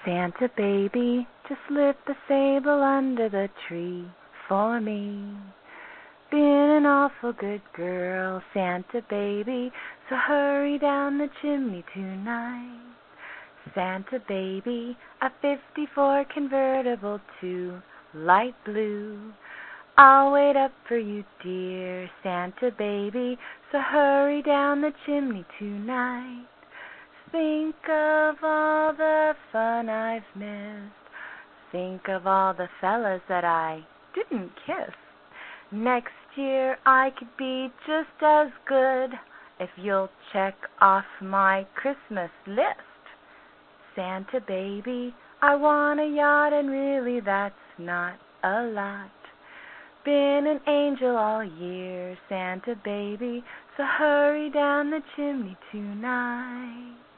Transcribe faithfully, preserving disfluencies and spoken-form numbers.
Santa baby, just slip the sable under the tree for me. Been an awful good girl, Santa baby, so hurry down the chimney tonight. Santa baby, a fifty-four convertible to light blue. I'll wait up for you, dear Santa baby, so hurry down the chimney tonight. Think of all the fun I've missed. Think of all the fellas that I didn't kiss. Next year I could be just as good if you'll check off my Christmas list. Santa baby, I want a yacht, and really that's not a lot. Been an angel all year, Santa baby, so hurry down the chimney tonight.